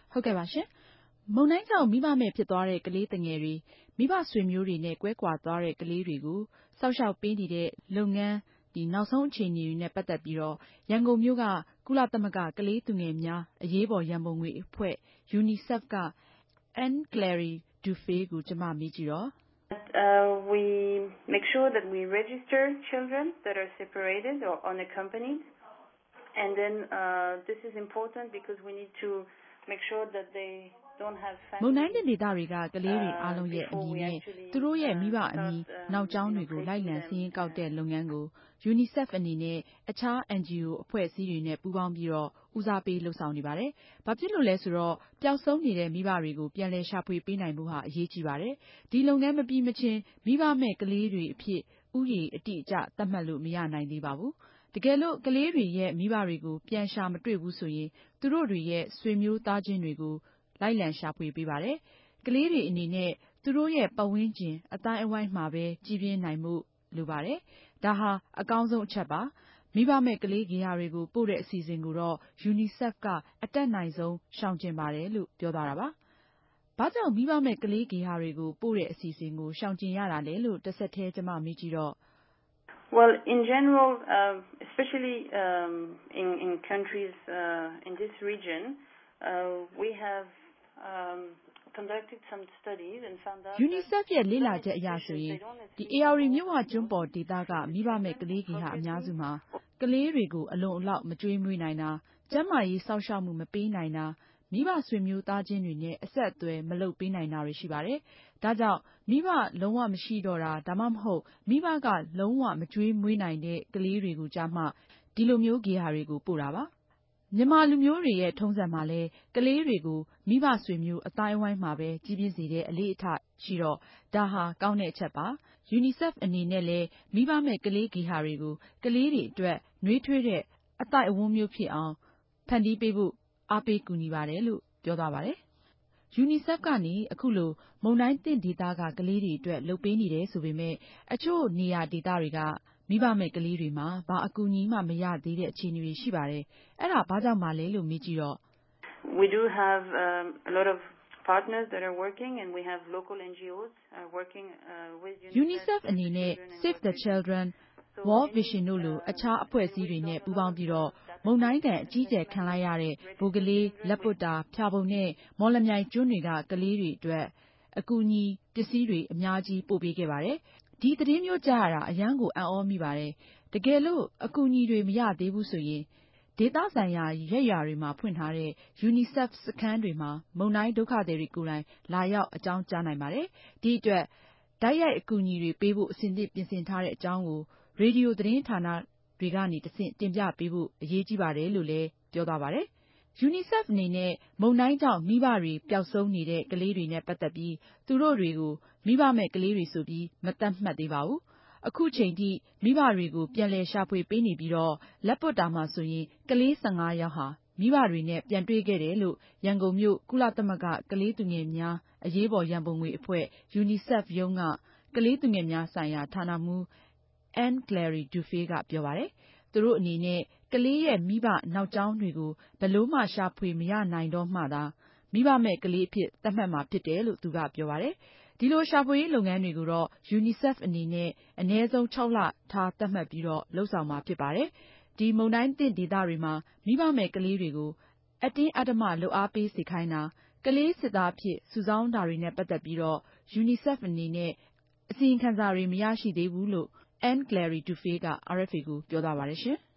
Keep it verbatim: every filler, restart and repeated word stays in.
ဟုတ်ကဲ့ပါရှင်။မုန်တိုင်းကြောင့်မိဘမဲ့ဖြစ်သွားတဲ့ကလေးသူငယ်တွေ၊မိဘဆွေမျိုးတွေနဲ့ကွဲကွာသွားတဲ့ကလေးတွေကိုစောင့်ရှောက်ပေးနေတဲ့လုပ်ငန်းနောက်ဆုံးအခြေအနေတွေနဲ့ပတ်သက်ပြီးတော့ရန်ကုန်မြို့ကကုလသမဂ္ဂကလေးသူငယ်များအရေးပေါ်ရန်ပုံငွေအဖွဲ့ UNICEF က Anne-Claire Dufay ကိုကျမမေးကြည့်တော့ Uh, we make sure that we register children that are separated or unaccompanied, and then uh, this is important because we need to make sure that they don't have family. မုန်တိုင်းဒေသတွေကကလေးတွေအားလုံးရဲ့အမည်နဲ့သူတို့ရဲ့မိဘအမည်နောက်ကျောင်းတွေကိုလိုက်လံစာရင်းကောက်တဲ့လုပ်ငန်းကို UNICEF အနေနဲ့အခြား N G O အဖွဲ့အစည်းတွေနဲ့ပူးပေါင်းပြီးတော့ဦးစားပေးလုပ်ဆောင်နေပါတယ်။ဘာဖြစ်လို့လဲဆိုတော့ပျောက်ဆုံးနေတဲ့မိဘတွေကိုပြန်လည်ရှာဖွေပေးနိုင်ဖို့ဟာအရေးကြီးပါတယ်။ဒီလုပ်ငန်းမပြီးမချင်းမိဘမဲ့ကလေးတွေအဖြစ်ဥယေအတိအကျသတ်မှတ်လို့မရနိုင်သေးပါဘူး။တကယ်လို့ကလေးတွေရဲ့မိဘတွေကိုပြန်ရှာမတွေ့ဘူးဆိုရင်သူတို့တွေရဲ့ဆွေမျိုးသားချင်းတွေကိုလိုက်လံရှာဖွေပေးပါတယ်။ကလေးတွေအနေနဲ့သူတို့ရဲ့ပတ်ဝန်းကျင်အသိုင်းအဝိုင်းမှာပဲကြီးပြင်းနိုင်မှုလိုပါတယ်။ဒါဟာအကောင်းဆုံးအချက်ပါ။မိဘမဲ့ကလေးဂေဟာတွေကိုပို့တဲ့အစီအစဉ်ကိုတော့ UNICEF ကအတတ်နိုင်ဆုံးရှောင်ကျဉ်ပါတယ်လို့ပြောသွားတာပါ။ဘာကြောင့်မိဘမဲ့ကလေးဂေဟာတွေကိုပို့တဲ့အစီအစဉ်ကိုရှောင်ကျဉ်ရတာလဲလို့တစ်ဆက်တည်းကျမမေးကြည့်တော့ Well, in general, uh, especially um, in, in countries uh, in this region, uh, we have um, conducted some studies and found out UNICEF ရဲ့လေ့လာချက်အရဆိုရင်ဒီအေယာရီမြို့ဝကျွန်းပေါ်ဒေသကမိဘမဲ့ကလေးဂေဟာအများစုမှာကလေးတွေကိုအလွန်အလောက်မကြွေးမွေးနိုင်တာ၊ကျန်းမာရေးစောင့်ရှောက်မှုမပေးနိုင်တာ၊မိဘဆွေမျိုးသားချင်းတွေနဲ့အဆက်အသွယ်မလုပ်ပေးနိုင်တာတွေရှိပါတယ်။ဒါကြောင့်မိဘလုံးဝမရှိတော့တာဒါမှမဟုတ်မိဘကလုံးဝမကြွေးမွေးနိုင်တဲ့ကလေးတွေကိုကြမှဒီလိုမျိုးဂေဟာတွေကိုပို့တာပါ။မြန်မာလူမျိုးတွေရဲ့ထုံးစံမှာလည်းကလေးတွေကိုမိဘဆွေမျိုးအသိုင်းအဝိုင်းမှာပဲကြီးပြင်းစေတဲ့အလေ့အထရှိတော့ဒါဟာကောင်းတဲ့အချက်ပါ။ UNICEF အနေနဲ့လည်းမိဘမဲ့ကလေးဂေဟာတွေကိုကလေးတွေအတွက်နွေးထွေးတဲ့အသိုက်အဝန်းမျိုးဖြစ်အောင်ဖန်တီးပေးဖို့အားပေးကူညီပါတယ်လို့ပြောသွားပါတယ်။ UNICEF ကနေအခုလိုမုန်တိုင်းသင့်ဒေသကကလေးတွေအတွက်လုပ်ပေးနေတယ်ဆိုပေမဲ့အချို့နေရာဒေသတွေကမိဘမဲ့ကလေးတွေမှာဘာအကူအညီမှမရသေးတဲ့အခြေအနေတွေရှိပါတယ်။အဲ့ဒါဘာကြောင့်ပါလဲလို့မေးကြည့်တော့ We do have um, a lot of partners that are working and we have local N G Os uh, working uh, with UNICEF အနေနဲ့ Save the Children, World Vision တို့လိုအခြားအဖွဲ့အစည်းတွေနဲ့ပူးပေါင်းပြီးတော့မုန်တိုင်းဒဏ်အကြီးအကျယ်ခံလိုက်ရတဲ့ဘိုကလေး၊လက်ပွတ်တာ၊ဖျာပုံနဲ့မော်လမြိုင်ကျွန်းတွေကကလေးတွေအတွက်အကူအညီပစ္စည်းတွေအများကြီးပို့ပေးခဲ့ပါတယ်။ဒီသတင်းမျိုးကြားရတာအရမ်းကိုအံ့ဩမိပါတယ်။တကယ်လို့အကူအညီတွေမရသေးဘူးဆိုရင်ဒေသဆိုင်ရာရပ်ရွာတွေမှာဖွင့်ထားတဲ့ UNICEF စခန်းတွေမှာမုန်တိုင်းဒုက္ခသည်တွေကိုယ်တိုင်လာရောက်အကြောင်းကြားနိုင်ပါတယ်။ဒီအတွက်တိုက်ရိုက်အကူအညီတွေပေးဖို့အဆင်သင့်ပြင်ဆင်ထားတဲ့အကြောင်းကိုရေဒီယိုသတင်းဌာနတွေကနေတဆင့်တင်ပြပေးဖို့အရေးကြီးပါတယ်လို့လည်းပြောသွားပါတယ်။ UNICEF အနေနဲ့မုန်တိုင်းကြောင့်မိဘတွေပျောက်ဆုံးနေတဲ့ကလေးတွေနဲ့ပတ်သက်ပြီးသူတို့တွေကိုမိဘမဲ့ကလေးတွေဆိုပြီးမသတ်မှတ်သေးပါဘူး။အခုချိန်ထိမိဘတွေကိုပြန်လည်ရှာဖွေပေးနေပြီးတော့လက်ပွတ်တာမှာဆိုရင်ကလေး၁၅ယောက်ဟာမိဘတွေနဲ့ပြန်တွေ့ခဲ့တယ်လို့ရန်ကုန်မြို့ကုလသမဂ္ဂကလေးသူငယ်များအရေးပေါ်ရန်ပုံငွေအဖွဲ့ UNICEF ရုံးကကလေးသူငယ်များဆိုင်ရာဌာနမှူး Anne-Claire Dufay ကပြောပါတယ်။သူတို့အနေနဲ့ကလေးရဲ့မိဘနောက်ကျောင်းတွေကိုဘယ်လိုမှရှာဖွေမရနိုင်တော့မှသာမိဘမဲ့ကလေးအဖြစ်သတ်မှတ်မှာဖြစ်တယ်လို့သူကပြောပါတယ်။ဒီလိုရှာဖွေရေးလုပ်ငန်းတွေကိုတော့ UNICEF အနေနဲ့အနည်းဆုံးခြောက်လထားသတ်မှတ်ပြီးတော့လုပ်ဆောင်မှာဖြစ်ပါတယ်။ဒီမုန်တိုင်းသင့်ဒေသတွေမှာမိဘမဲ့ကလေးတွေကိုအတင်းအဓမ္မလုပ်အားပေးစေခိုင်းတာကလေးစစ်သားအဖြစ်စုဆောင်းတာတွေနဲ့ပတ်သက်ပြီးတော့ UNICEF အနေနဲ့အစီရင်ခံစာတွေမရရှိသေးဘူးလို့ Anne-Claire Dufay က R F A ကိုပြောသွားပါတယ်ရှင်။